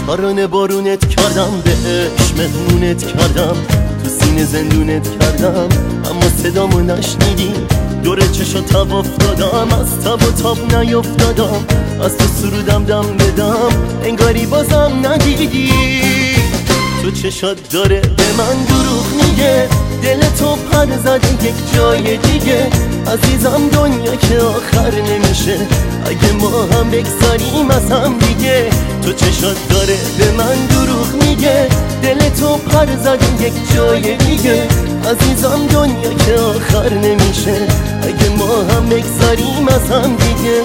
باران بارونت کردم، به عشق مهمونت کردم، تو سینه زندونت کردم، اما صدامو نشنیدی. دور چشا تب افتادم، از تب و تاب نیفتادم، از تو سرودم دم بدم، انگاری بازم ندیدی. تو چشات داره به من دروغ میگه، دل تو پر زده یک جای دیگه. عزیزم دنیا که آخر نمیشه، اگه ما هم بگذاریم از هم دیگه. تو چشات داره به من دروغ میگه، دل تو پر زده یک جای دیگه. عزیزم دنیا که آخر نمیشه، اگه ما هم بگذاریم از هم دیگه.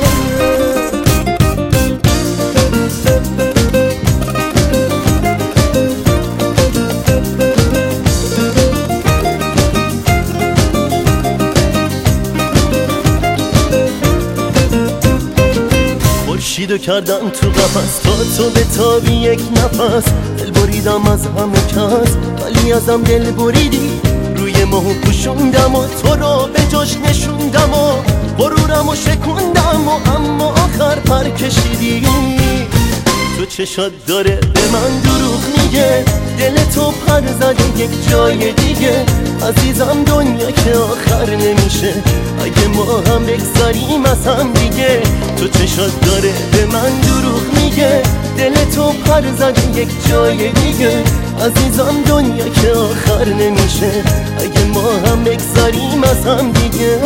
خورشیدو کردم تو قفس، تا تو به تابی یک نفس. دل بریدم از همه کس، ولی ازم دل بریدی. روی ماهو پوشوندم و تو رو به جاش نشوندم و غرورم و شکوندم و اما آخر پر کشیدی. تو چشات داره به من دروغ میگه، دل تو پر زده یک جای دیگه. عزیزم دنیا که آخر نمیشه، اگه ما هم بگذاریم از هم دیگه. تو چشات داره به من دروغ میگه، دل تو پر زده یک جای دیگه. عزیزم دنیا که آخر نمیشه، اگه ما هم بگذاریم از هم دیگه.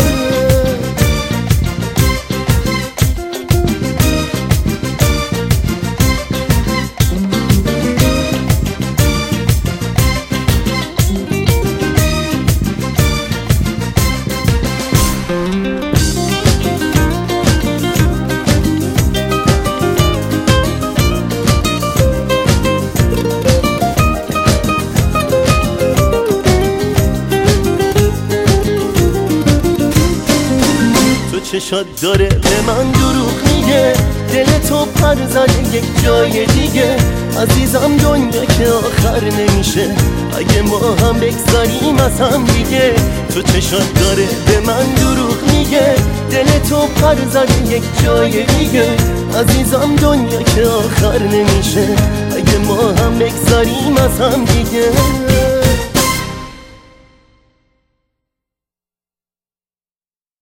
چشات داره به من دروغ میگه، دل تو پر زده یک جای دیگه. عزیزم دنیا که آخر نمیشه، اگه ما هم بگذاریم از هم دیگه. تو چشات داره به من دروغ میگه، دل تو پر زده یک جای دیگه. عزیزم دنیا که آخر نمیشه، اگه ما هم بگذاریم از هم دیگه.